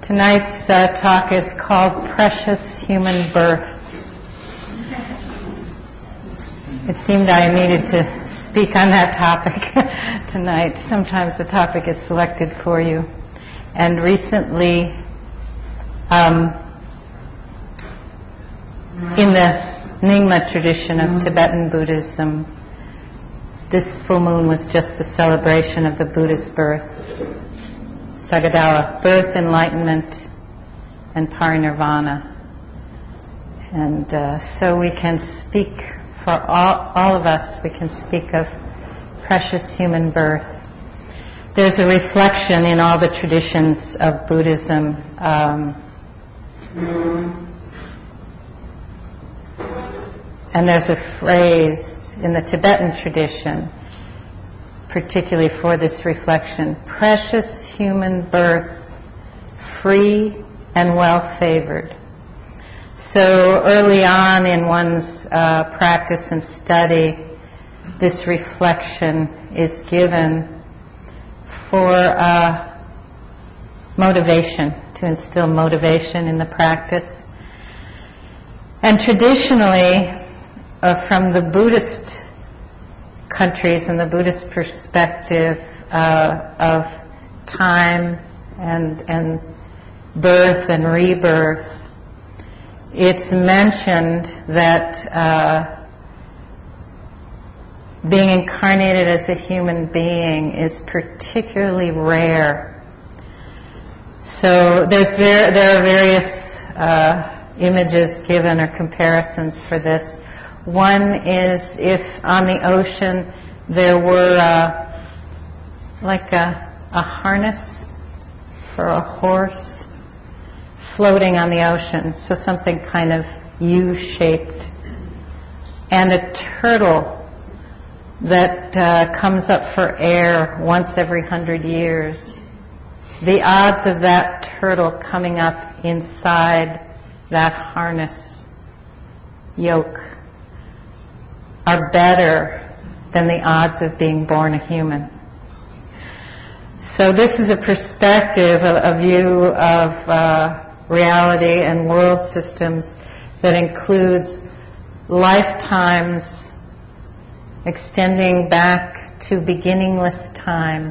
Tonight's talk is called Precious Human Birth. It seemed I needed to speak on that topic tonight. Sometimes the topic is selected for you. And recently, in the Nyingma tradition of Tibetan Buddhism, this full moon was just the celebration of the Buddha's birth. Sagadawa, birth, enlightenment, and parinirvana. And so we can speak, for all of us, we can speak of precious human birth. There's a reflection in all the traditions of Buddhism. And there's a phrase in the Tibetan tradition, particularly for this reflection: precious human birth, free and well-favored. So early on in one's practice and study, this reflection is given for motivation, to instill motivation in the practice. And traditionally, from the Buddhist countries and the Buddhist perspective of time and birth and rebirth, it's mentioned that being incarnated as a human being is particularly rare. So there are various images given or comparisons for this. One is if on the ocean there were like a harness for a horse floating on the ocean, so something kind of U-shaped, and a turtle that comes up for air once every 100 years. The odds of that turtle coming up inside that harness yoke are better than the odds of being born a human. So this is a perspective, a view of reality and world systems that includes lifetimes extending back to beginningless time.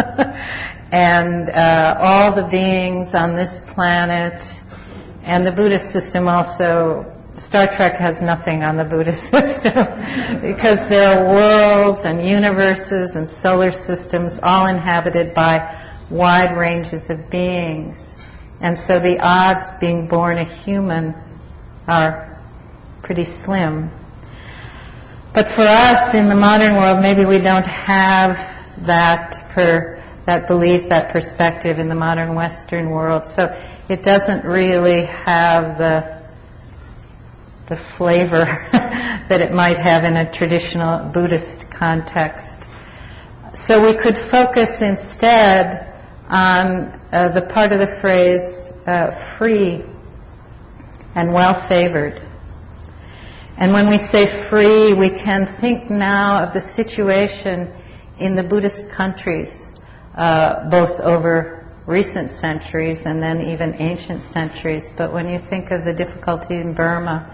And all the beings on this planet, and the Buddhist system also. Star Trek has nothing on the Buddhist system because there are worlds and universes and solar systems all inhabited by wide ranges of beings. And so the odds being born a human are pretty slim. But for us in the modern world, maybe we don't have that belief, that perspective in the modern Western world. So it doesn't really have the flavor that it might have in a traditional Buddhist context. So we could focus instead on the part of the phrase free and well-favored. And when we say free, we can think now of the situation in the Buddhist countries, both over recent centuries and then even ancient centuries. But when you think of the difficulty in Burma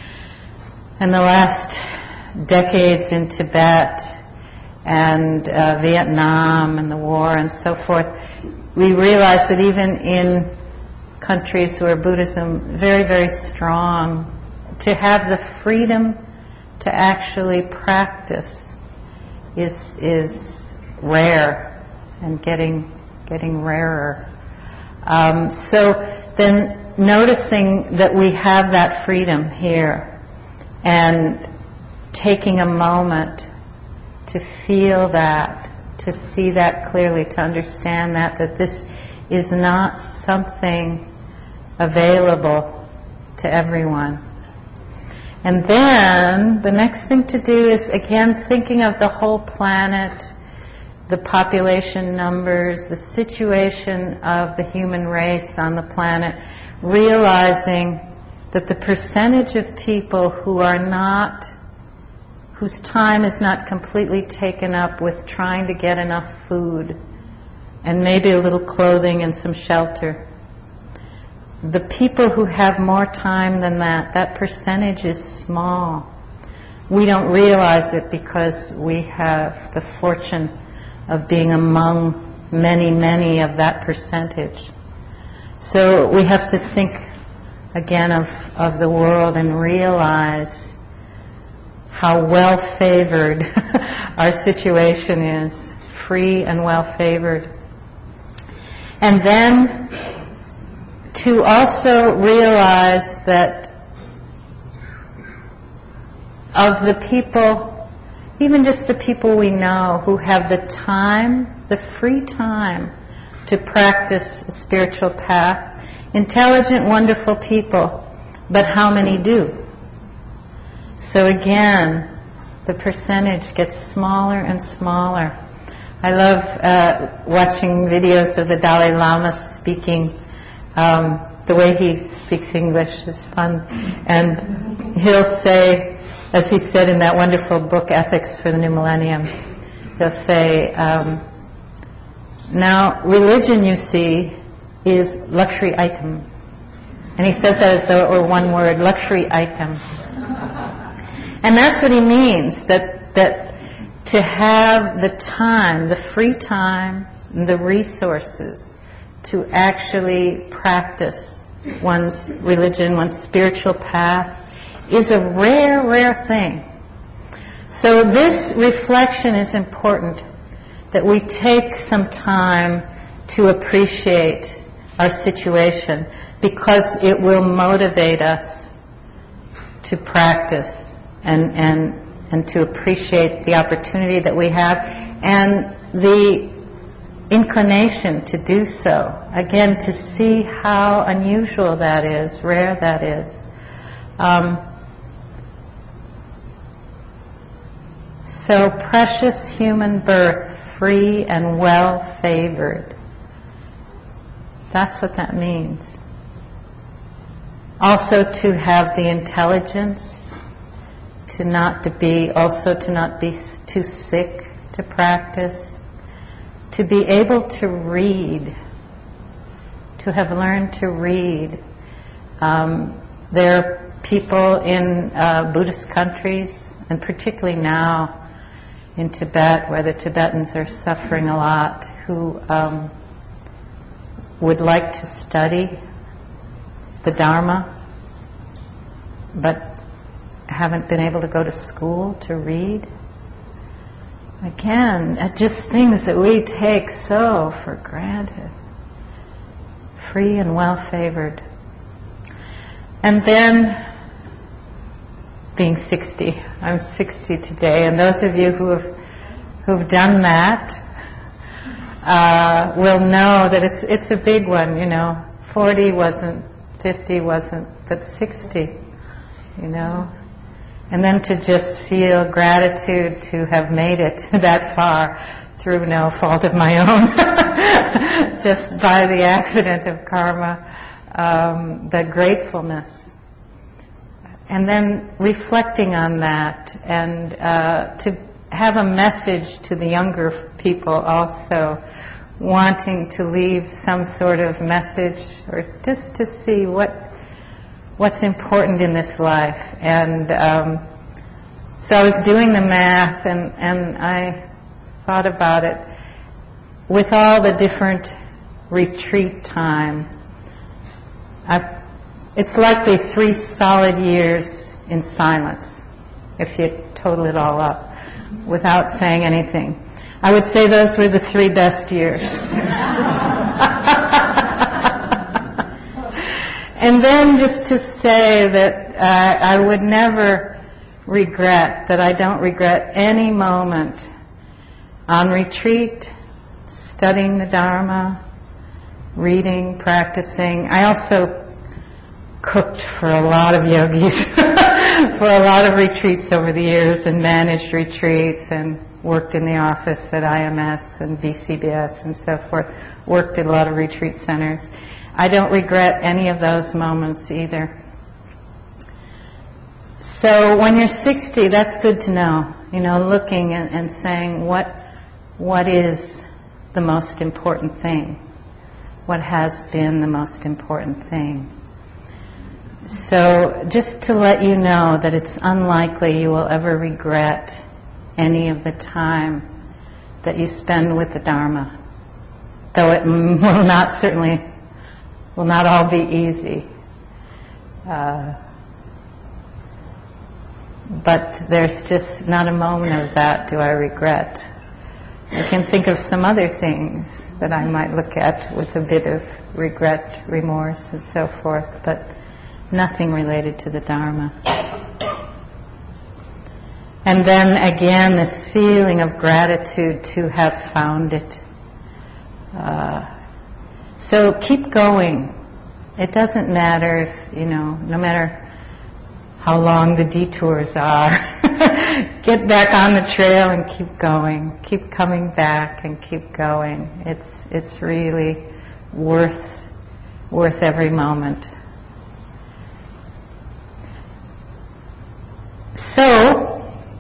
and the last decades in Tibet and Vietnam and the war and so forth, we realize that even in countries where Buddhism is very, very strong, to have the freedom to actually practice is rare and getting rarer. So then noticing that we have that freedom here and taking a moment to feel that, to see that clearly, to understand that this is not something available to everyone. And then the next thing to do is, again, thinking of the whole planet, the population numbers, the situation of the human race on the planet, realizing that the percentage of people whose time is not completely taken up with trying to get enough food and maybe a little clothing and some shelter the people who have more time than that percentage is small. We don't realize it because we have the fortune of being among many, many of that percentage. So we have to think again of the world and realize how well-favored our situation is, free and well-favored. And then to also realize that of the people, even just the people we know who have the time, the free time to practice a spiritual path, intelligent, wonderful people, but how many do? So again, the percentage gets smaller and smaller. I love watching videos of the Dalai Lama speaking. The way he speaks English is fun. And he'll say, as he said in that wonderful book, Ethics for the New Millennium, he'll say, now religion, you see, is luxury item. And he says that as though it were one word, luxury item. And that's what he means, that to have the time, the free time, and the resources to actually practice one's religion, one's spiritual path, is a rare, rare thing. So this reflection is important, that we take some time to appreciate our situation, because it will motivate us to practice and to appreciate the opportunity that we have and the inclination to do so. Again, to see how unusual that is, rare that is. So precious human birth, free and well-favored. That's what that means. Also to have the intelligence, to not be too sick to practice, to be able to read, to have learned to read. There are people in Buddhist countries, and particularly now in Tibet, where the Tibetans are suffering a lot, who would like to study the Dharma, but haven't been able to go to school to read. Again, just things that we take so for granted. Free and well-favored. And then being 60. I'm 60 today, and those of you who've done that will know that it's a big one, 40 wasn't, 50 wasn't, but 60, And then to just feel gratitude to have made it that far through no fault of my own, just by the accident of karma, the gratefulness. And then reflecting on that, and to have a message to the younger people also, wanting to leave some sort of message, or just to see what's important in this life. And so I was doing the math, and I thought about it. With all the different retreat time, it's likely 3 solid years in silence, if you total it all up, without saying anything. I would say those were the 3 best years. And then just to say that I would never regret, that I don't regret any moment on retreat, studying the Dharma, reading, practicing. I also cooked for a lot of yogis, for a lot of retreats over the years, and managed retreats, and worked in the office at IMS and BCBS and so forth, worked at a lot of retreat centers. I don't regret any of those moments either. So when you're 60, that's good to know, looking and saying what is the most important thing, what has been the most important thing. So just to let you know that it's unlikely you will ever regret any of the time that you spend with the Dharma, though it will not all be easy. But there's just not a moment of that do I regret. I can think of some other things that I might look at with a bit of regret, remorse, and so forth, but nothing related to the Dharma. And then again, this feeling of gratitude to have found it. So keep going. It doesn't matter if, no matter how long the detours are. Get back on the trail and keep going. Keep coming back and keep going. It's really worth every moment. So,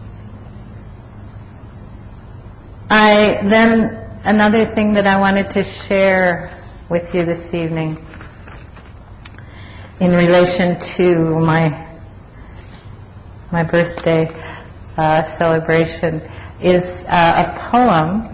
another thing that I wanted to share with you this evening in relation to my birthday celebration is a poem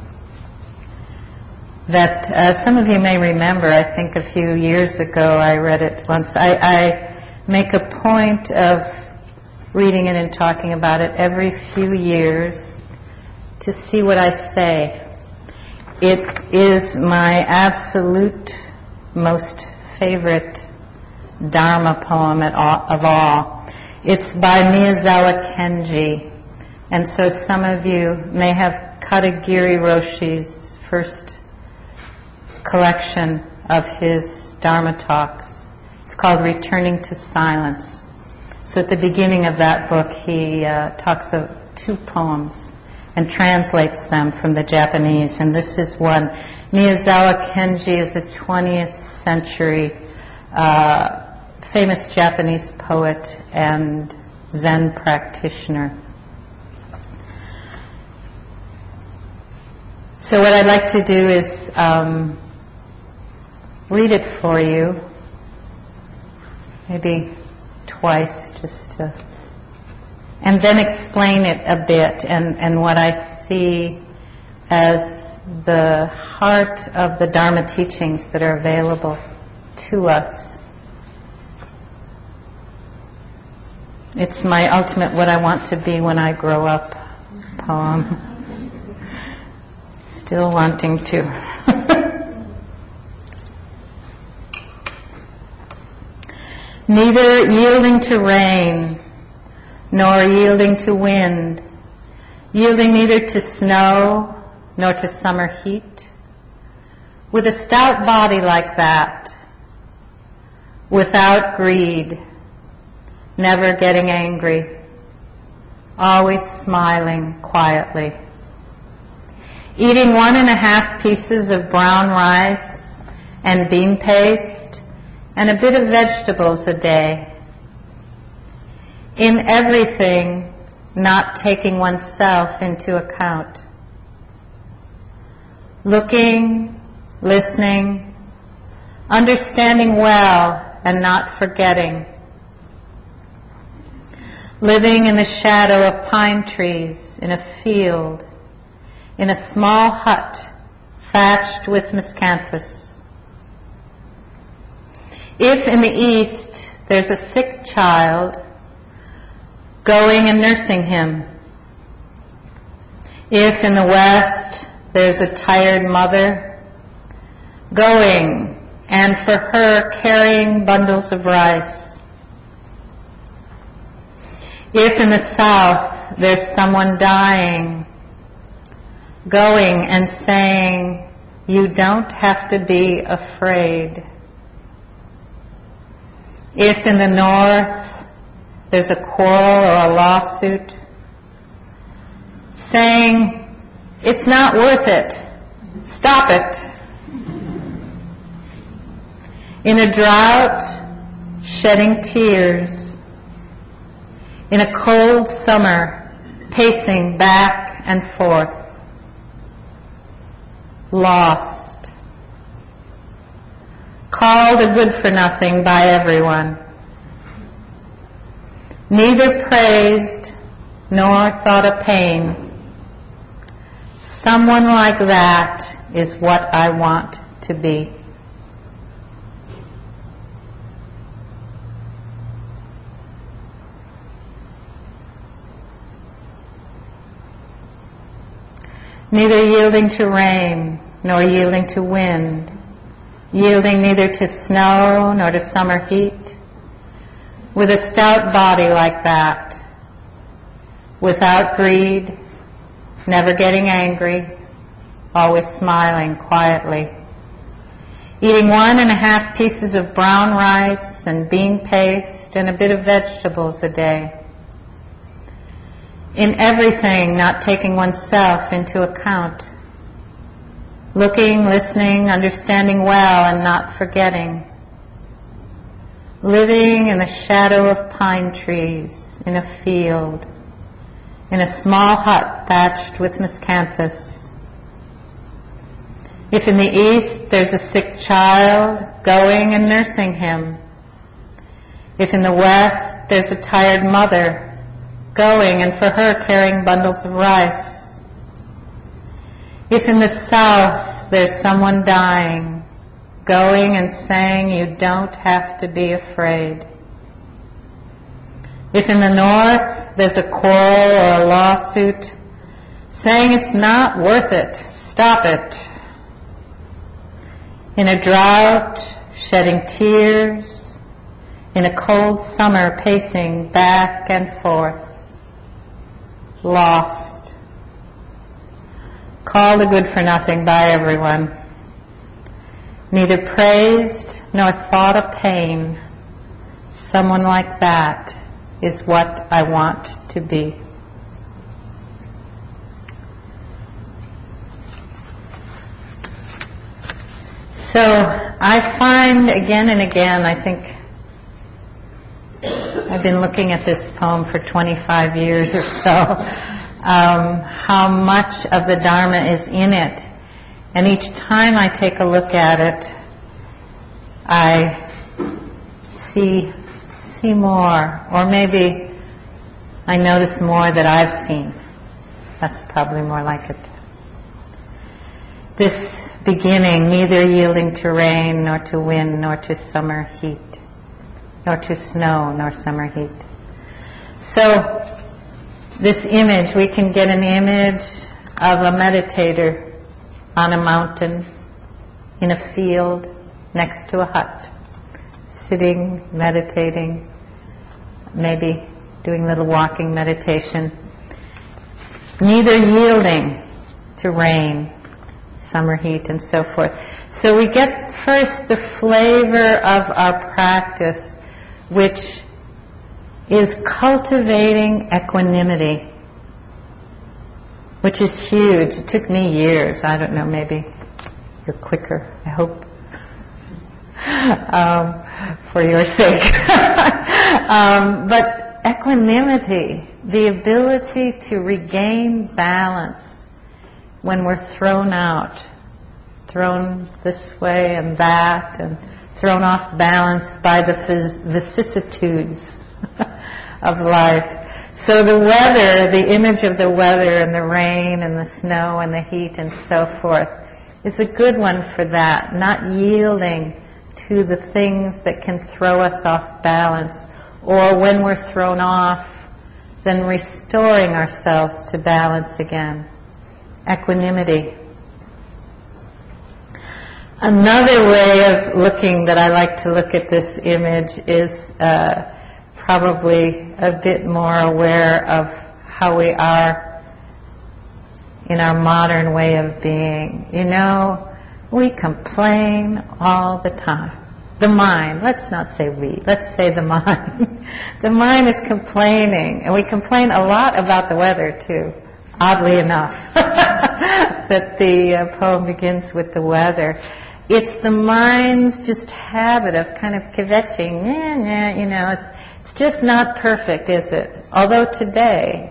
that some of you may remember. I think a few years ago I read it once. I make a point of reading it and talking about it every few years to see what I say. It is my absolute most favorite Dharma poem of all. It's by Miyazawa Kenji, and so some of you may have Katagiri Roshi's first collection of his Dharma talks. It's called Returning to Silence. So at the beginning of that book he talks of two poems and translates them from the Japanese, and this is one. Miyazawa Kenji is a 20th century famous Japanese poet and Zen practitioner. So what I'd like to do is read it for you, maybe twice, and then explain it a bit and what I see as the heart of the Dharma teachings that are available to us. It's my ultimate what I want to be when I grow up poem. Still wanting to. Neither yielding to rain, nor yielding to wind, yielding neither to snow, nor to summer heat, with a stout body like that, without greed, never getting angry, always smiling quietly, eating 1.5 pieces of brown rice and bean paste and a bit of vegetables a day. In everything, not taking oneself into account. Looking, listening, understanding well and not forgetting. Living in the shadow of pine trees in a field, in a small hut thatched with miscanthus. If in the east there's a sick child, going and nursing him. If in the west there's a tired mother, going and for her carrying bundles of rice. If in the south there's someone dying, going and saying, you don't have to be afraid. If in the north there's a quarrel or a lawsuit, saying, it's not worth it, stop it. In a drought, shedding tears. In a cold summer, pacing back and forth. Lost. Called a good-for-nothing by everyone. neither praised nor thought of pain. Someone like that is what I want to be. Neither yielding to rain nor yielding to wind, yielding neither to snow nor to summer heat, with a stout body like that, without greed, never getting angry, always smiling quietly, eating 1.5 pieces of brown rice and bean paste and a bit of vegetables a day. In everything, not taking oneself into account, looking, listening, understanding well and not forgetting, living in the shadow of pine trees in a field, in a small hut thatched with miscanthus. If in the east there's a sick child, going and nursing him. If in the west there's a tired mother, going and for her carrying bundles of rice. If in the south there's someone dying, going and saying you don't have to be afraid. If in the north there's a quarrel or a lawsuit, saying it's not worth it, stop it. In a drought, shedding tears, in a cold summer pacing back and forth, lost, called a good-for-nothing by everyone, neither praised nor thought of pain. Someone like that is what I want to be. So I find again and again, I think I've been looking at this poem for 25 years or so, how much of the Dharma is in it. And each time I take a look at it, I see more, or maybe I notice more that I've seen. That's probably more like it. This beginning, neither yielding to rain, nor to wind, nor to summer heat, nor to snow, nor summer heat. So, this image, we can get an image of a meditator on a mountain, in a field, next to a hut, sitting, meditating, maybe doing a little walking meditation, neither yielding to rain, summer heat, and so forth. So we get first the flavor of our practice, which is cultivating equanimity, which is huge. It took me years. I don't know, maybe you're quicker, I hope, for your sake. But equanimity, the ability to regain balance when we're thrown out, thrown this way and that, and thrown off balance by the vicissitudes of life. So the weather, the image of the weather and the rain and the snow and the heat and so forth is a good one for that, not yielding to the things that can throw us off balance, or when we're thrown off, then restoring ourselves to balance again. Equanimity. Another way of looking that I like to look at this image is probably a bit more aware of how we are in our modern way of being. You know, we complain all the time. The mind, let's not say we, let's say the mind. The mind is complaining, and we complain a lot about the weather too, oddly enough, that the poem begins with the weather. It's the mind's just habit of kind of kvetching, you know, it's just not perfect, is it? Although today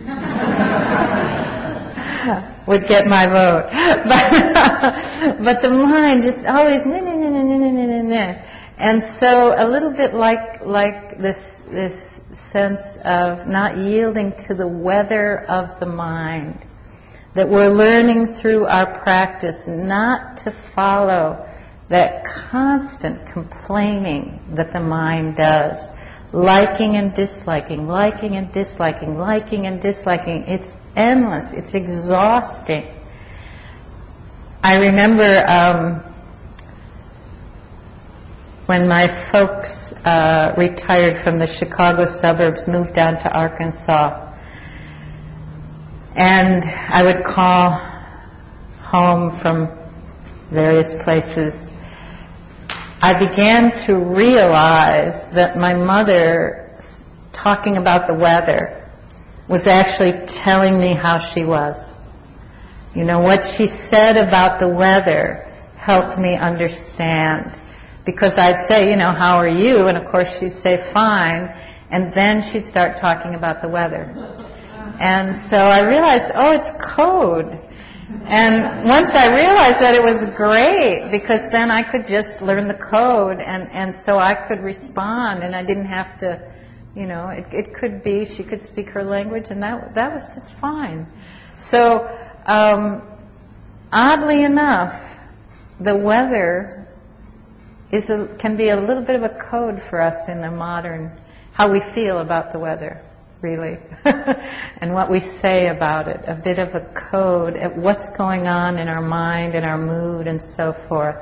would get my vote. But the mind just always, and so a little bit like this sense of not yielding to the weather of the mind, that we're learning through our practice not to follow that constant complaining that the mind does, liking and disliking, liking and disliking, liking and disliking. It's endless. It's exhausting. I remember when my folks retired from the Chicago suburbs, moved down to Arkansas, and I would call home from various places. I began to realize that my mother, talking about the weather, was actually telling me how she was. You know, what she said about the weather helped me understand. Because I'd say, you know, how are you? And of course she'd say, fine. And then she'd start talking about the weather. And so I realized, oh, it's code. And once I realized that, it was great, because then I could just learn the code, and so I could respond, and I didn't have to, you know, it could be she could speak her language, and that was just fine. So oddly enough, the weather can be a little bit of a code for us in the modern, how we feel about the weather, really, and what we say about it, a bit of a code at what's going on in our mind and our mood and so forth.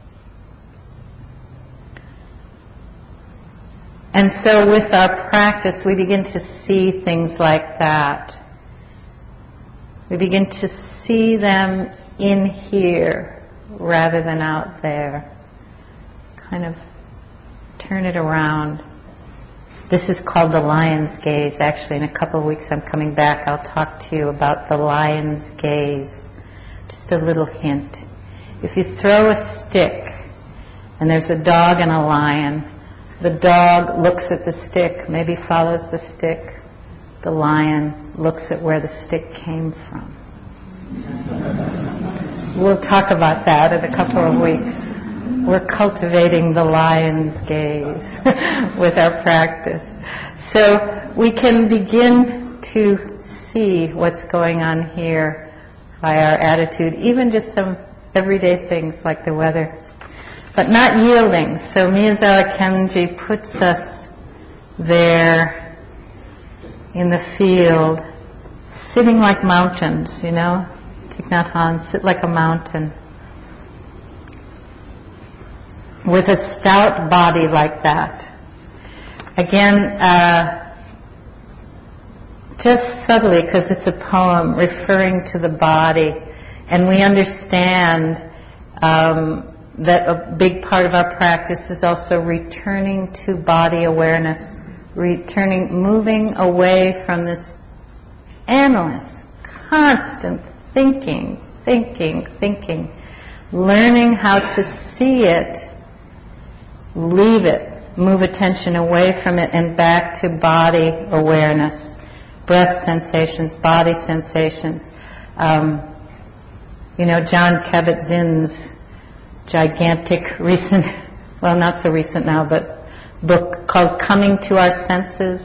And so with our practice, we begin to see things like that. We begin to see them in here rather than out there. Kind of turn it around. This is called the lion's gaze. Actually, in a couple of weeks I'm coming back. I'll talk to you about the lion's gaze. Just a little hint. If you throw a stick and there's a dog and a lion, the dog looks at the stick, maybe follows the stick. The lion looks at where the stick came from. We'll talk about that in a couple of weeks. We're cultivating the lion's gaze with our practice. So we can begin to see what's going on here by our attitude, even just some everyday things like the weather. But not yielding. So Miyazawa Kenji puts us there in the field, sitting like mountains, you know. Thich Nhat Hanh, sit like a mountain. With a stout body like that. Again, just subtly, because it's a poem referring to the body, and we understand that a big part of our practice is also returning to body awareness, moving away from this endless, constant thinking, learning how to see it, leave it, move attention away from it and back to body awareness, breath sensations, body sensations. You know, John Kabat-Zinn's gigantic recent, well, not so recent now, but book called Coming to Our Senses.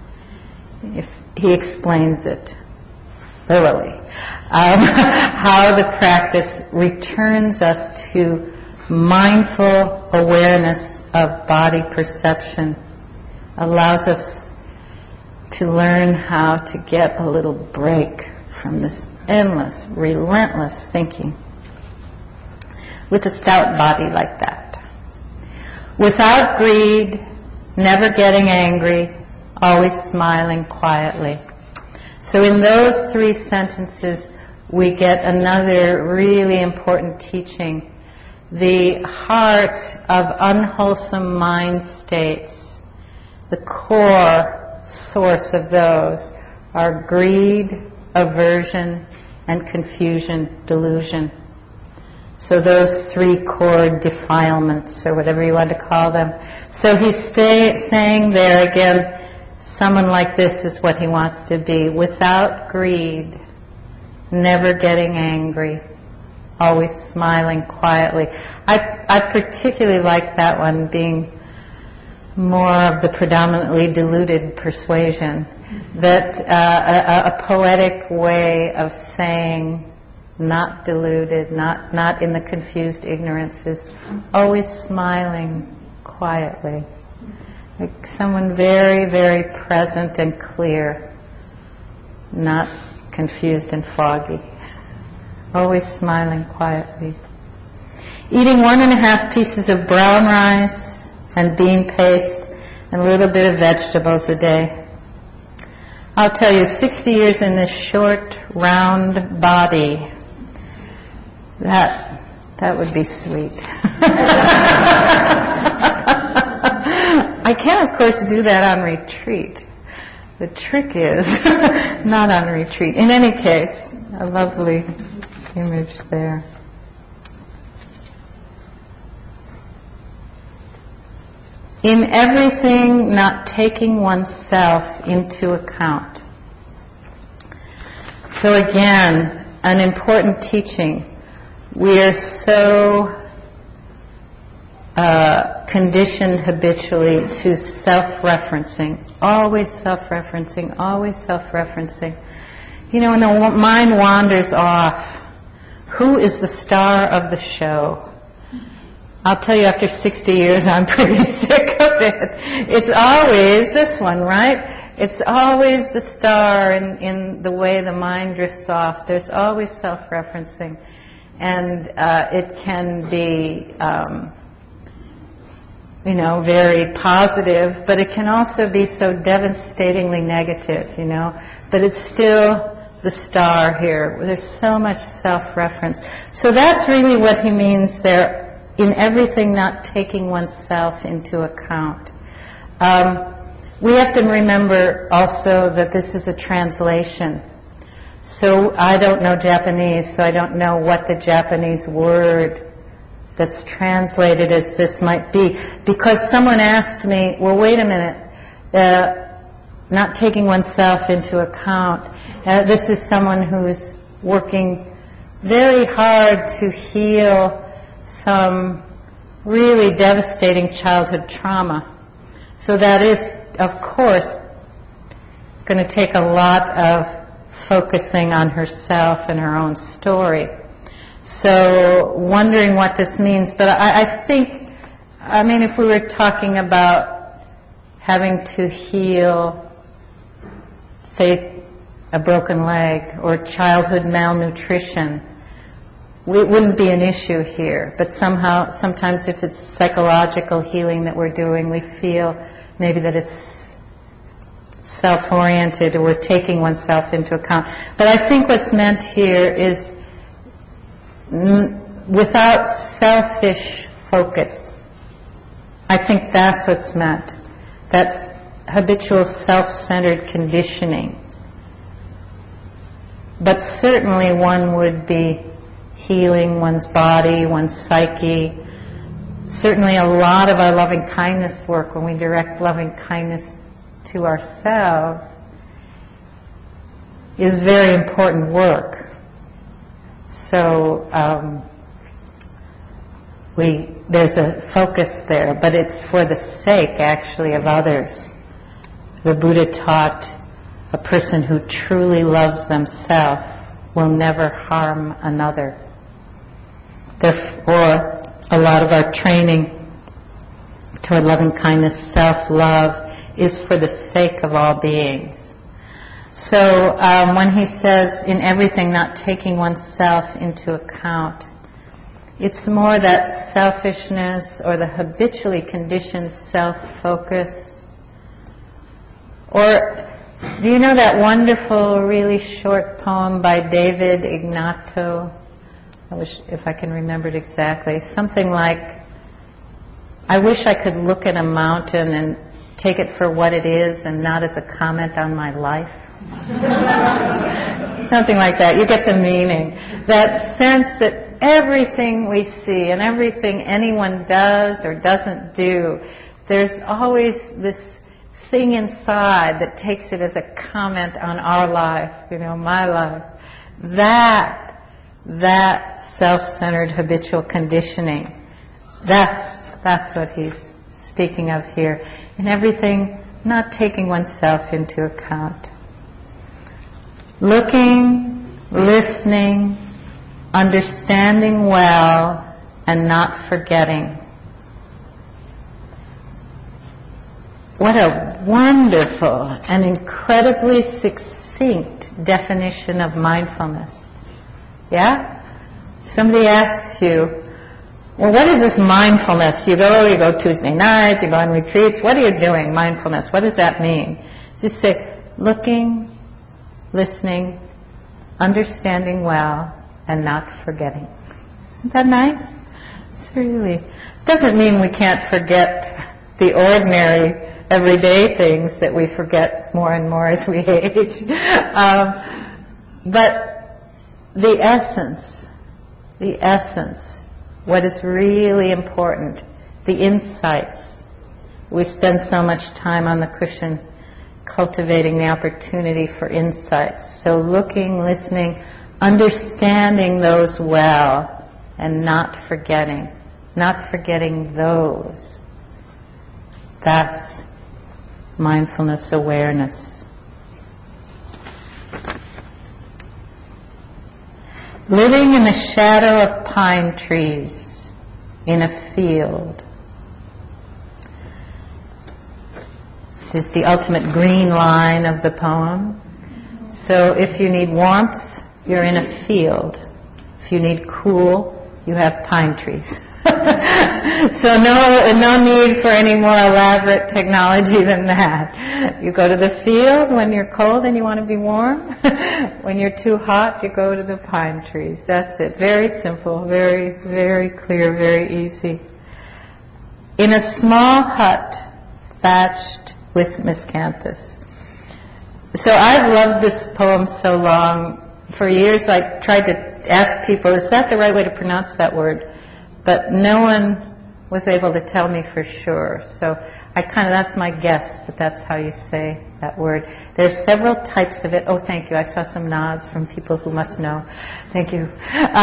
He explains it thoroughly. How the practice returns us to mindful awareness of body perception, allows us to learn how to get a little break from this endless, relentless thinking with a stout body like that. Without greed, never getting angry, always smiling quietly. So in those 3 sentences, we get another really important teaching. The heart of unwholesome mind states, the core source of those are greed, aversion, and confusion, delusion. So those 3 core defilements, or whatever you want to call them. So he's saying there again, someone like this is what he wants to be, without greed, never getting angry, always smiling quietly. I particularly like that one, being more of the predominantly deluded persuasion, that a poetic way of saying not deluded, not in the confused ignorance, is always smiling quietly, like someone very, very present and clear, not confused and foggy, always smiling quietly. Eating 1.5 pieces of brown rice and bean paste and a little bit of vegetables a day. I'll tell you, 60 years in this short, round body, that would be sweet. I can, of course, do that on retreat. The trick is not on retreat. In any case, a lovely image there. In everything, not taking oneself into account. So again, an important teaching. We are so conditioned habitually to self-referencing, always self-referencing, always self-referencing. You know, when the mind wanders off, who is the star of the show? I'll tell you, after 60 years, I'm pretty sick of it. It's always this one, right? It's always the star in the way the mind drifts off. There's always self-referencing. And it can be, very positive, but it can also be so devastatingly negative, But it's still the star here. There's so much self-reference. So that's really what he means there. In everything, not taking oneself into account. We have to remember also that this is a translation. So I don't know Japanese, so I don't know what the Japanese word that's translated as this might be. Because someone asked me, well, wait a minute, not taking oneself into account. This is someone who is working very hard to heal some really devastating childhood trauma. So that is, of course, going to take a lot of focusing on herself and her own story. So wondering what this means. But I think, if we were talking about having to heal, say, a broken leg or childhood malnutrition, it wouldn't be an issue here, but sometimes if it's psychological healing that we're doing, we feel maybe that it's self-oriented or we're taking oneself into account. But I think what's meant here is without selfish focus. I think that's what's meant. That's habitual self-centered conditioning. But certainly one would be healing one's body, one's psyche. Certainly a lot of our loving kindness work, when we direct loving kindness to ourselves, is very important work. So there's a focus there, but it's for the sake actually of others. The Buddha taught a person who truly loves themselves will never harm another. Therefore, a lot of our training toward loving kindness, self-love, is for the sake of all beings. So when he says, in everything not taking oneself into account, it's more that selfishness or the habitually conditioned self-focus. Or, do you know that wonderful, really short poem by David Ignato? I wish if I can remember it exactly. Something like, I wish I could look at a mountain and take it for what it is and not as a comment on my life. Something like that. You get the meaning. That sense that everything we see and everything anyone does or doesn't do, there's always this thing inside that takes it as a comment on our life, my life. That self-centered habitual conditioning, that's what he's speaking of here. in everything, not taking oneself into account. Looking, listening, understanding well, and not forgetting. What a wonderful and incredibly succinct definition of mindfulness. Yeah? Somebody asks you, well, what is this mindfulness? You go Tuesday night, you go on retreats. What are you doing, mindfulness? What does that mean? Just say, looking, listening, understanding well, and not forgetting. Isn't that nice? It's really... Doesn't mean we can't forget the ordinary, everyday things that we forget more and more as we age. But the essence, what is really important, the insights. We spend so much time on the cushion cultivating the opportunity for insights. So looking, listening, understanding those well, and not forgetting those. That's mindfulness awareness. Living in the shadow of pine trees in a field. This is the ultimate green line of the poem. So if you need warmth, you're in a field. If you need cool, you have pine trees. So no need for any more elaborate technology than that. You go to the field when you're cold and you want to be warm. When you're too hot, you go to the pine trees. That's it. Very simple, very, very clear, very easy. In a small hut thatched with miscanthus. So I've loved this poem so long. For years I tried to ask people, is that the right way to pronounce that word? But no one was able to tell me for sure. So that's my guess, that that's how you say that word. There's several types of it. Oh, thank you. I saw some nods from people who must know. Thank you.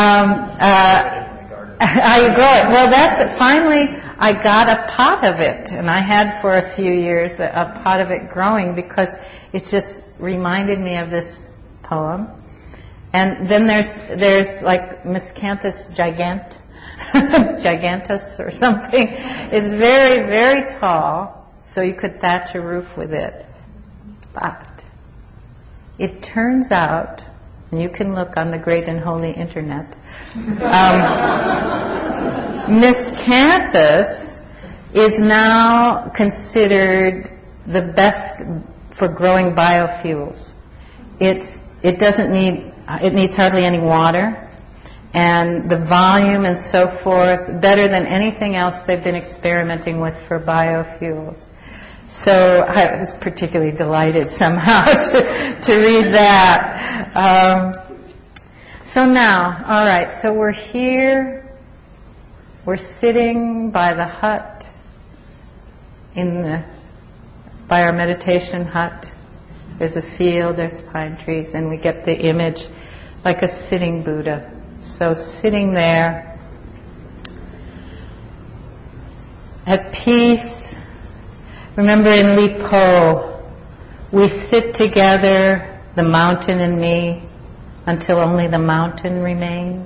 I grow it. Well, finally I got a pot of it, and I had for a few years a pot of it growing because it just reminded me of this poem. And then there's like Miscanthus gigantus or something. It's very, very tall, so you could thatch a roof with it. But it turns out, and you can look on the great and holy internet, Miscanthus is now considered the best for growing biofuels. It doesn't need, it needs hardly any water, and the volume and so forth, better than anything else they've been experimenting with for biofuels. So I was particularly delighted somehow to read that. So now, all right, so we're here, we're sitting by the hut, by our meditation hut. There's a field, there's pine trees, and we get the image like a sitting Buddha. So sitting there, at peace. Remember in Li Po, we sit together, the mountain and me, until only the mountain remains.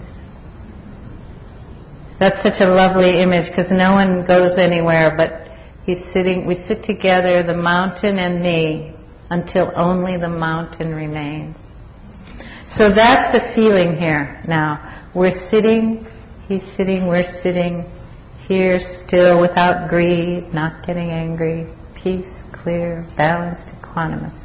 That's such a lovely image because no one goes anywhere, but we sit together, the mountain and me, until only the mountain remains. So that's the feeling here now. We're sitting, he's sitting, we're sitting here still without greed, not getting angry, peace, clear, balanced, equanimous.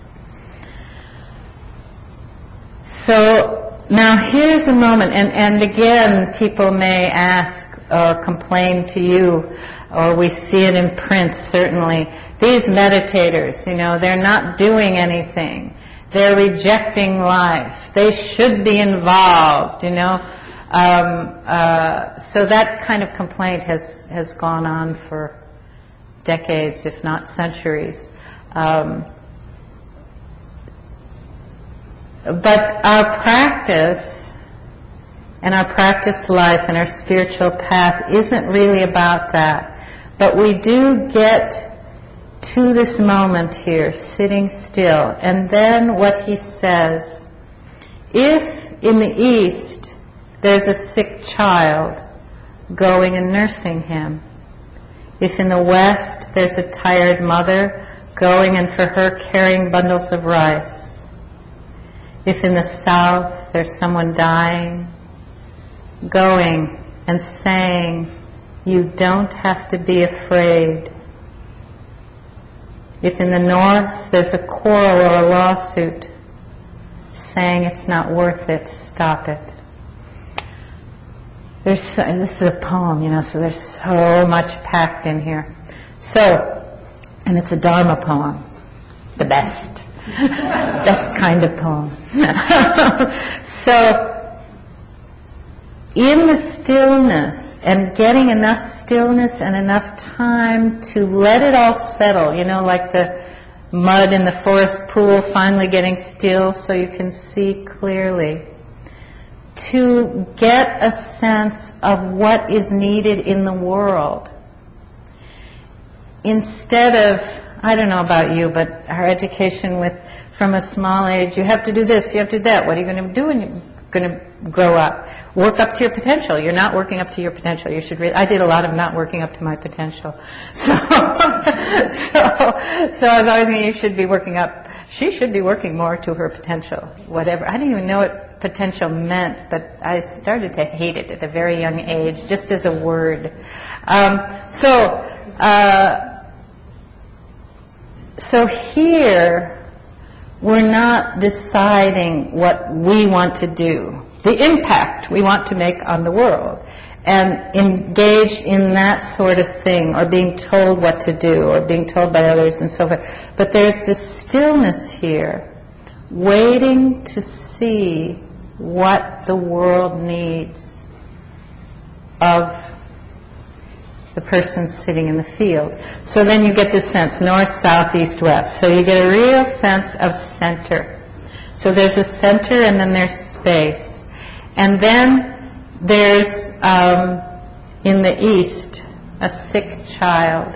So now here's a moment, and again people may ask or complain to you, or we see it in print certainly, these meditators, they're not doing anything. They're rejecting life. They should be involved, So that kind of complaint has gone on for decades, if not centuries. But our practice and our practice life and our spiritual path isn't really about that. But we do get to this moment here, sitting still. And then what he says, if in the East there's a sick child, going and nursing him. If in the West there's a tired mother, going and for her carrying bundles of rice. If in the South there's someone dying, going and saying, you don't have to be afraid. If in the North there's a quarrel or a lawsuit, saying it's not worth it, stop it. This is a poem, so there's so much packed in here. And it's a Dharma poem, the best. Best kind of poem. So, in the stillness, and getting enough stillness and enough time to let it all settle, like the mud in the forest pool finally getting still so you can see clearly, to get a sense of what is needed in the world. Instead of, I don't know about you, but our education from a small age, you have to do this, you have to do that. What are you going to do when you're going to grow up? Work up to your potential. You're not working up to your potential. You should I did a lot of not working up to my potential. So I was always thinking you should be working up. She should be working more to her potential. Whatever. I didn't even know what potential meant, but I started to hate it at a very young age, just as a word. So here, we're not deciding what we want to do, the impact we want to make on the world, and engaged in that sort of thing, or being told what to do, or being told by others and so forth. But there's this stillness here, waiting to see what the world needs of the person sitting in the field. So then you get this sense, north, south, east, west. So you get a real sense of center. So there's a center and then there's space. And then there's, in the east, a sick child.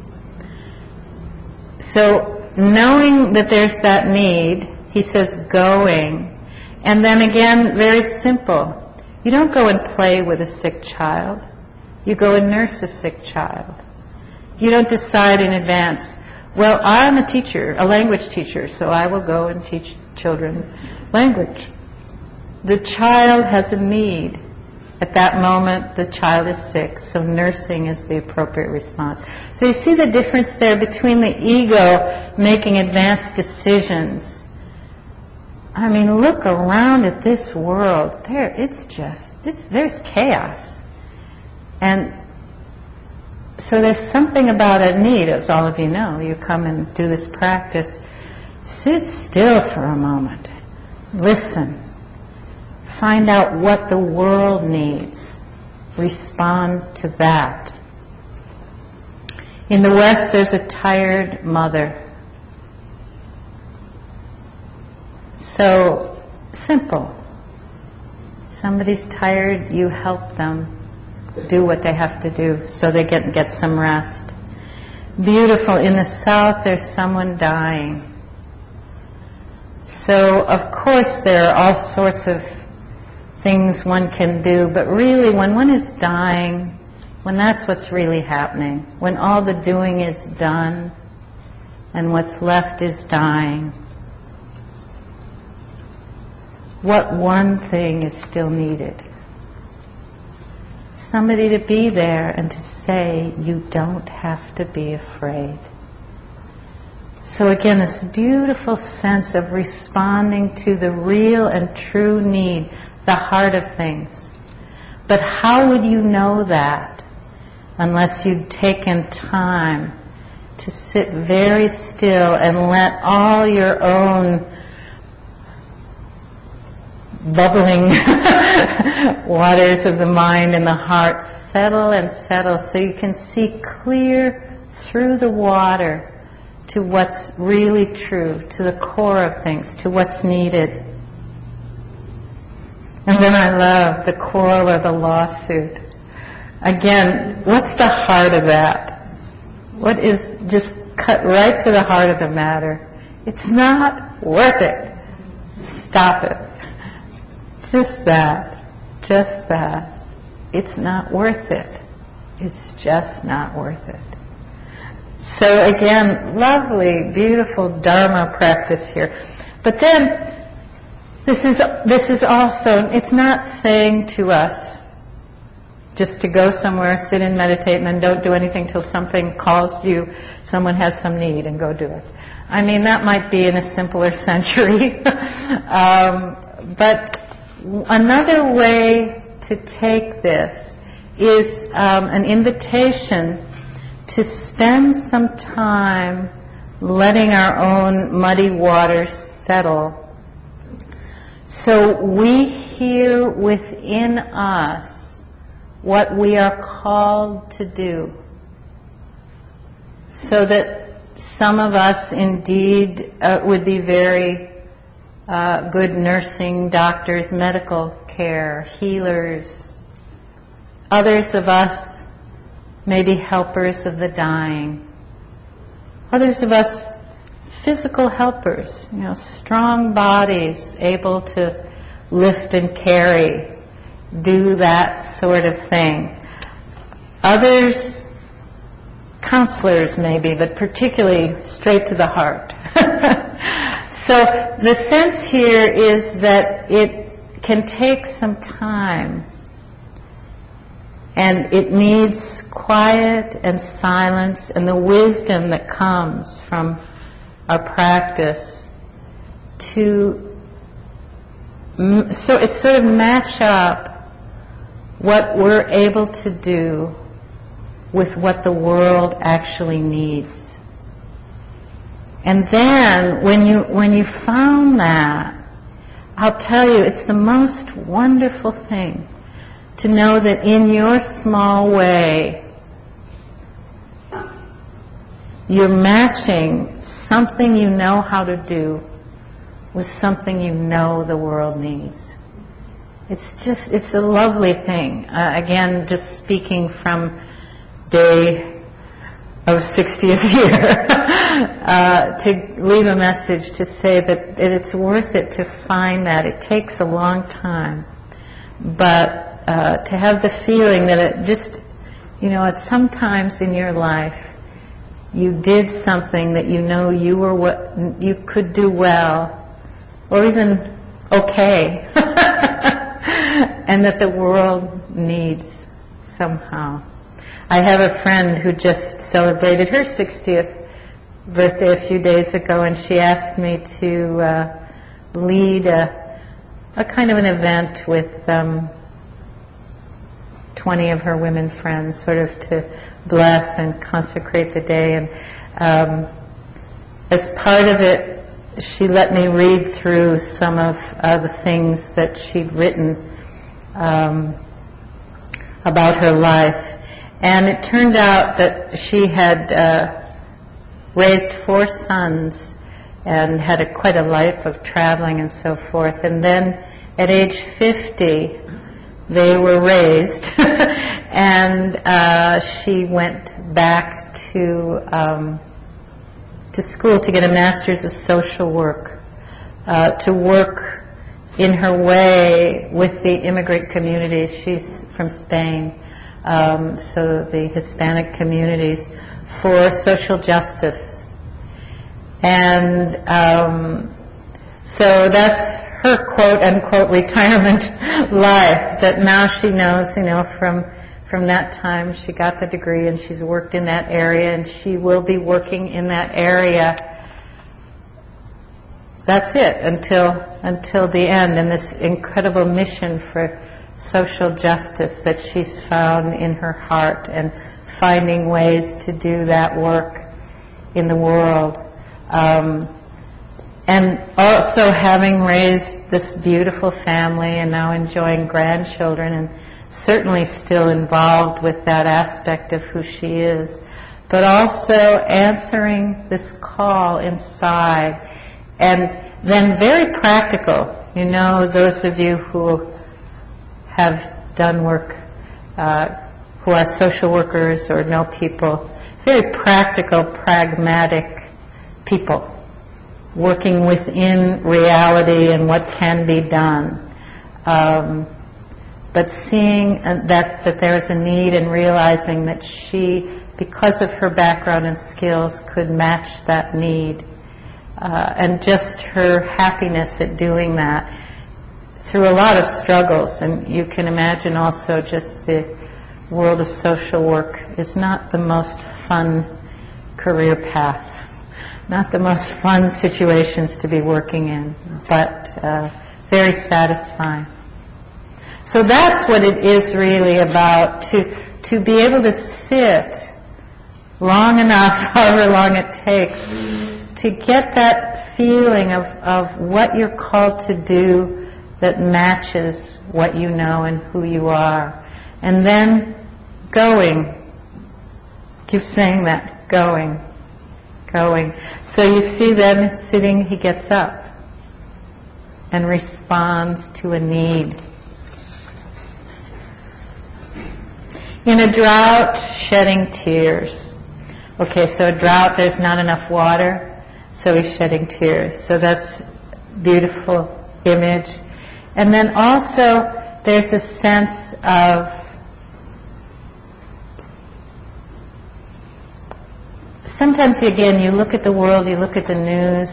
So knowing that there's that need, he says going. And then again, very simple. You don't go and play with a sick child. You go and nurse a sick child. You don't decide in advance, well, I'm a teacher, a language teacher, so I will go and teach children language. The child has a need. At that moment, the child is sick, so nursing is the appropriate response. So you see the difference there between the ego making advanced decisions. I mean, look around at this world. There's chaos. And so there's something about a need, as all of you know. You come and do this practice. Sit still for a moment. Listen. Find out what the world needs. Respond to that. In the West, there's a tired mother. So, simple. Somebody's tired, you help them do what they have to do so they get some rest. Beautiful. In the South, there's someone dying. So, of course, there are all sorts of things one can do, but really, when one is dying, when that's what's really happening, when all the doing is done and what's left is dying, what one thing is still needed? Somebody to be there and to say, you don't have to be afraid. So again, this beautiful sense of responding to the real and true need, the heart of things. But how would you know that unless you'd taken time to sit very still and let all your own bubbling waters of the mind and the heart settle and settle so you can see clear through the water to what's really true, to the core of things, to what's needed. And then I love the quarrel or the lawsuit. Again, what's the heart of that? What is just cut right to the heart of the matter. It's not worth it. Stop it. Just that. Just that. It's not worth it. It's just not worth it. So again, lovely, beautiful Dharma practice here. But then, this is also, it's not saying to us just to go somewhere, sit and meditate, and then don't do anything till something calls you, someone has some need, and go do it. I mean, that might be in a simpler century. But another way to take this is an invitation to spend some time letting our own muddy waters settle, so we hear within us what we are called to do. So that some of us indeed would be very good nursing, doctors, medical care, healers. Others of us may be helpers of the dying. Others of us physical helpers, strong bodies able to lift and carry, do that sort of thing. Others, counselors maybe, but particularly straight to the heart. So the sense here is that it can take some time, and it needs quiet and silence and the wisdom that comes from our practice to sort of match up what we're able to do with what the world actually needs. And then when you found that, I'll tell you, it's the most wonderful thing to know that in your small way you're matching something you know how to do with something you know the world needs. It's a lovely thing. Again, just speaking from day of 60th year, to leave a message to say that it's worth it to find that. It takes a long time, but to have the feeling that it just, at sometimes in your life you did something that you could do well, or even okay, and that the world needs somehow. I have a friend who just celebrated her 60th birthday a few days ago, and she asked me to lead a kind of an event with 20 of her women friends, sort of to bless and consecrate the day. And as part of it, she let me read through some of the things that she'd written about her life. And it turned out that she had raised 4 sons and had quite a life of traveling and so forth. And then at age 50, they were raised, and she went back to school to get a master's of social work, to work in her way with the immigrant communities. She's from Spain, so the Hispanic communities, for social justice. And so that's her quote-unquote retirement life, that now she knows, from that time she got the degree and she's worked in that area and she will be working in that area. That's it, until the end, and this incredible mission for social justice that she's found in her heart, and finding ways to do that work in the world. And also having raised this beautiful family and now enjoying grandchildren, and certainly still involved with that aspect of who she is, but also answering this call inside. And then very practical, those of you who have done work, who are social workers or know people, very practical, pragmatic people, working within reality and what can be done. But seeing that there's a need and realizing that she, because of her background and skills, could match that need. And just her happiness at doing that through a lot of struggles. And you can imagine also just the world of social work is not the most fun career path, not the most fun situations to be working in, but very satisfying. So that's what it is really about, to be able to sit long enough, however long it takes, to get that feeling of what you're called to do that matches what you know and who you are. And then going. Keep saying that. Going. So you see then sitting, he gets up and responds to a need. In a drought, shedding tears. Okay, so a drought, there's not enough water, so he's shedding tears. So that's a beautiful image. And then also there's a sense of sometimes, again, you look at the world, you look at the news,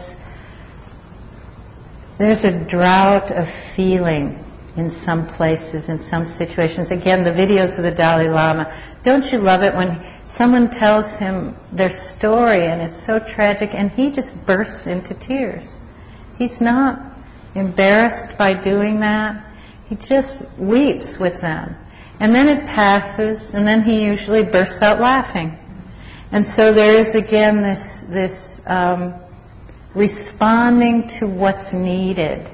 there's a drought of feeling in some places, in some situations. Again, the videos of the Dalai Lama. Don't you love it when someone tells him their story and it's so tragic and he just bursts into tears? He's not embarrassed by doing that. He just weeps with them. And then it passes, and then he usually bursts out laughing. And so there is again this responding to what's needed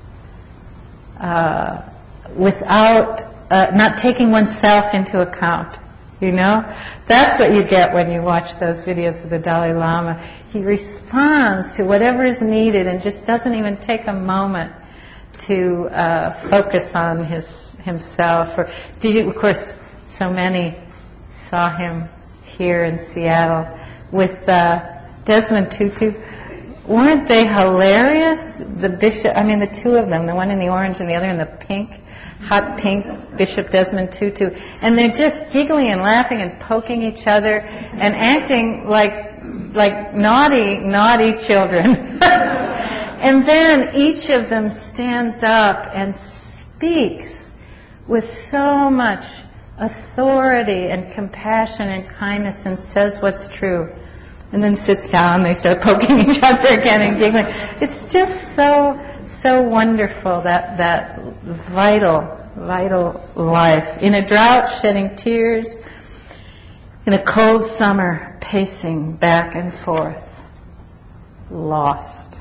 without not taking oneself into account. You know, that's what you get when you watch those videos of the Dalai Lama. He responds to whatever is needed and just doesn't even take a moment to focus on himself. Or of course, so many saw him here in Seattle with Desmond Tutu. Weren't they hilarious? The bishop, the two of them, the one in the orange and the other in the pink, hot pink, Bishop Desmond Tutu. And they're just giggling and laughing and poking each other and acting like naughty children. And then each of them stands up and speaks with so much authority and compassion and kindness and says what's true. And then sits down, they start poking each other again and giggling. It's just so wonderful, that vital life. In a drought, shedding tears. In a cold summer, pacing back and forth. Lost.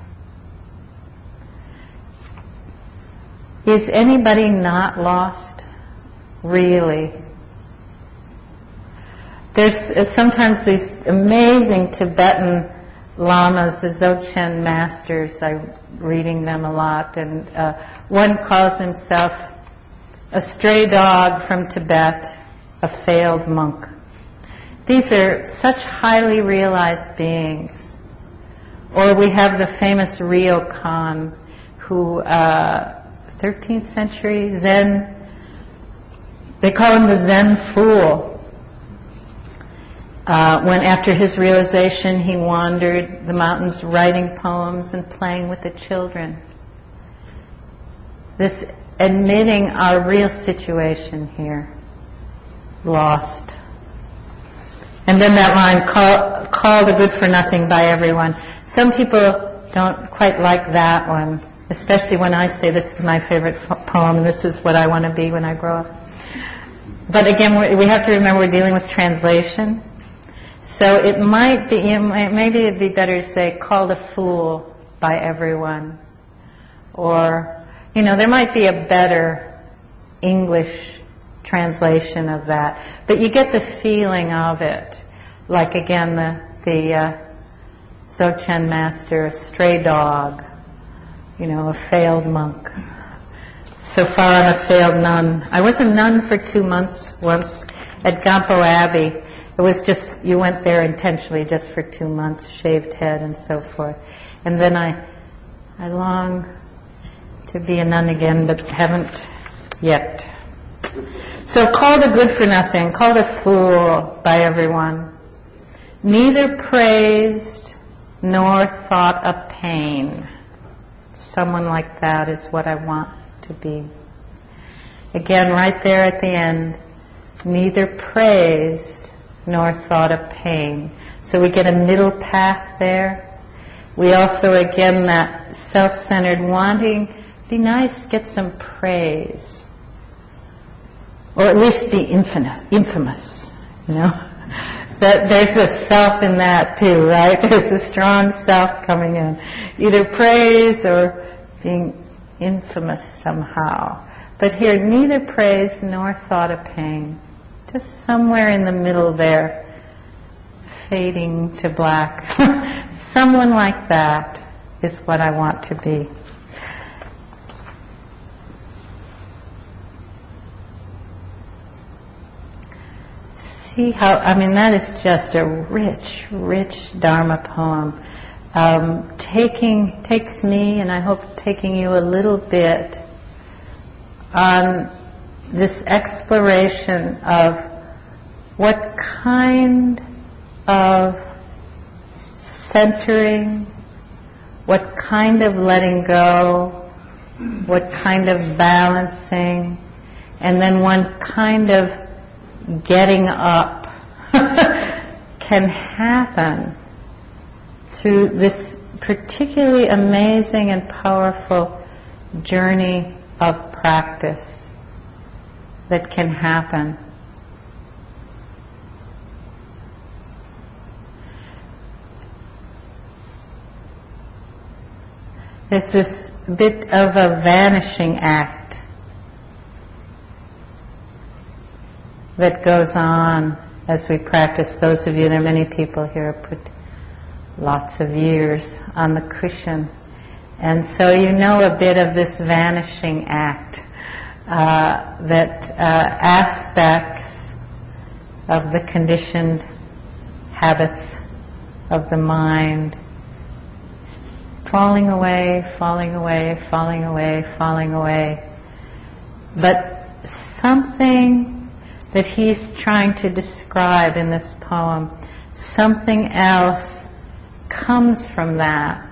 Is anybody not lost? Really? There's sometimes these amazing Tibetan lamas, the Dzogchen masters. I'm reading them a lot, and one calls himself a stray dog from Tibet, a failed monk. These are such highly realized beings. Or we have the famous Ryokan, who 13th century Zen, they call him the Zen fool. When after his realization he wandered the mountains writing poems and playing with the children. This admitting our real situation here. Lost. And then that line, called a good for nothing by everyone. Some people don't quite like that one, especially when I say this is my favorite poem and this is what I want to be when I grow up. But again, we have to remember we're dealing with translation. So it might be, maybe it'd be better to say, called a fool by everyone. Or, there might be a better English translation of that. But you get the feeling of it. Like again, the Dzogchen master, a stray dog, a failed monk. So far I'm a failed nun. I was a nun for 2 months once at Gampo Abbey. It was just, you went there intentionally just for 2 months, shaved head and so forth. And then I long to be a nun again, but haven't yet. So called a good for nothing, called a fool by everyone. Neither praised nor thought a pain. Someone like that is what I want to be. Again, right there at the end, neither praised nor thought of pain. So we get a middle path there. We also, again, that self-centered wanting, be nice, get some praise. Or at least be infamous, you know. That there's a self in that too, right? There's a strong self coming in. Either praise or being infamous somehow. But here, neither praise nor thought of pain. Just somewhere in the middle there, fading to black. Someone like that is what I want to be. See how, that is just a rich, rich Dharma poem. Takes me, and I hope taking you a little bit on this exploration of what kind of centering, what kind of letting go, what kind of balancing, and then one kind of getting up can happen through this particularly amazing and powerful journey of practice that can happen. There's this bit of a vanishing act that goes on as we practice. Those of you, there are many people here who put lots of years on the cushion. And so you know a bit of this vanishing act, that aspects of the conditioned habits of the mind falling away, falling away, falling away, falling away. But something that he's trying to describe in this poem, something else comes from that.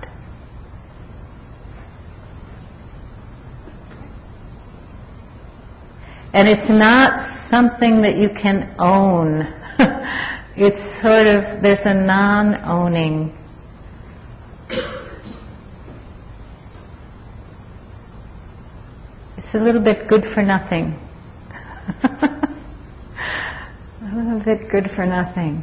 And it's not something that you can own. It's sort of, there's a non-owning. It's a little bit good for nothing. A little bit good for nothing.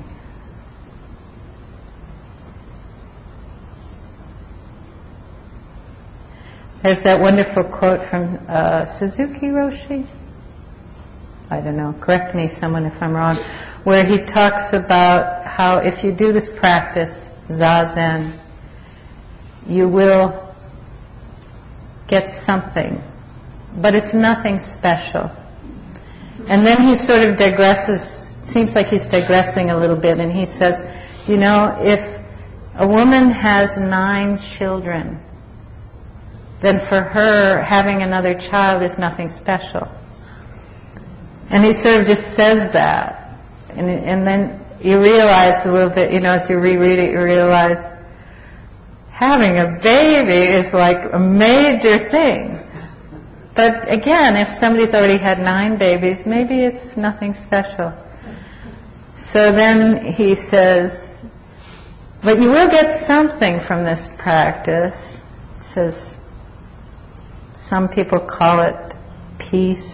There's that wonderful quote from Suzuki Roshi. I don't know, correct me someone if I'm wrong, where he talks about how if you do this practice, Zazen, you will get something, but it's nothing special. And then he sort of digresses, seems like he's digressing a little bit, and he says, you know, if a woman has 9 children, then for her having another child is nothing special. And he sort of just says that. And then you realize a little bit, you know, as you reread it, you realize having a baby is like a major thing. But again, if somebody's already had 9 babies, maybe it's nothing special. So then he says, but you will get something from this practice. He says, some people call it peace.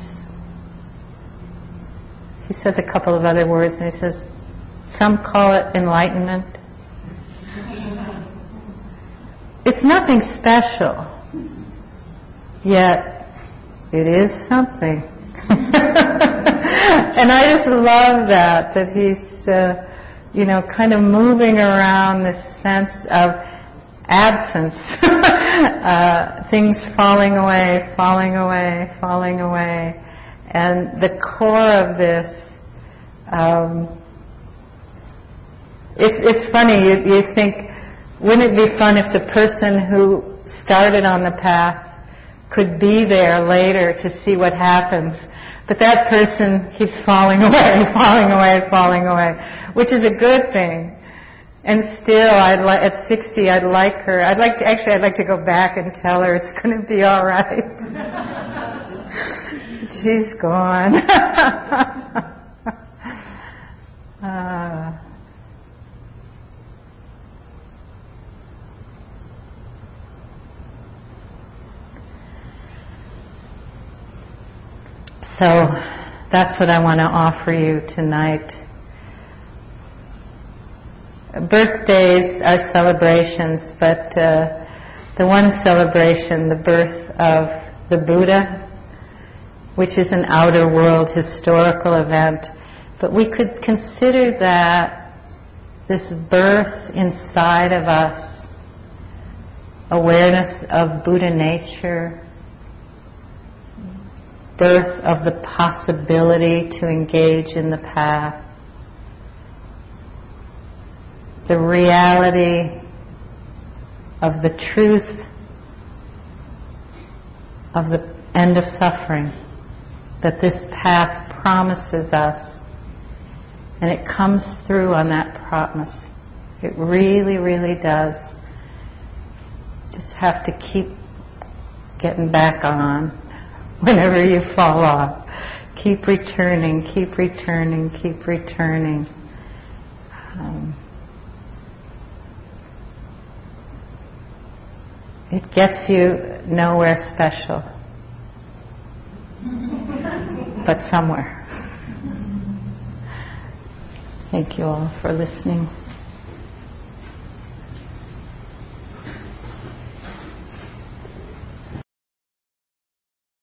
He says a couple of other words, and he says, some call it enlightenment. It's nothing special, yet it is something. And I just love that he's, kind of moving around this sense of absence, things falling away, falling away, falling away. And the core of this It's funny, you think, wouldn't it be fun if the person who started on the path could be there later to see what happens? But that person keeps falling away, falling away, falling away, which is a good thing. And still, at 60, I'd like her. I'd like to go back and tell her it's going to be all right. She's gone. So that's what I want to offer you tonight. Birthdays are celebrations, but the one celebration, the birth of the Buddha, which is an outer world historical event, but we could consider that this birth inside of us, awareness of Buddha nature, birth of the possibility to engage in the path, the reality of the truth of the end of suffering that this path promises us, and it comes through on that promise. It really, really does. Just have to keep getting back on whenever you fall off. Keep returning, keep returning, keep returning. It gets you nowhere special, but somewhere. Thank you all for listening.